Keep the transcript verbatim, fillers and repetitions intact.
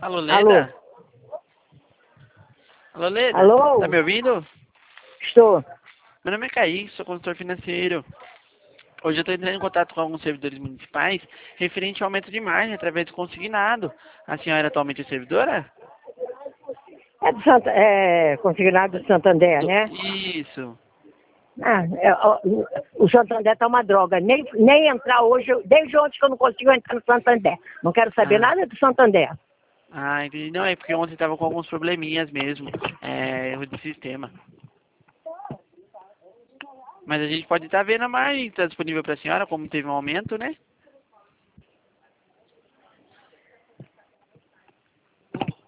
Alô, Alô? Leda? Alô, Leda? Alô? Tá me ouvindo? Estou. Meu nome é Kaique, sou consultor financeiro. Hoje eu estou entrando em contato com alguns servidores municipais referente ao aumento de margem através do consignado. A senhora é atualmente é servidora? É do Santa, é consignado do Santander, Do- né? Isso. Ah, é, ó, o Santander tá uma droga. Nem, nem entrar hoje, eu- desde ontem que eu não consigo entrar no Santander. Não quero saber Ah, nada do Santander. ah, entendi. Não, é porque ontem estava com alguns probleminhas mesmo. É, erro de sistema. Mas a gente pode estar vendo a margem que está disponível para a senhora, como teve um aumento, né?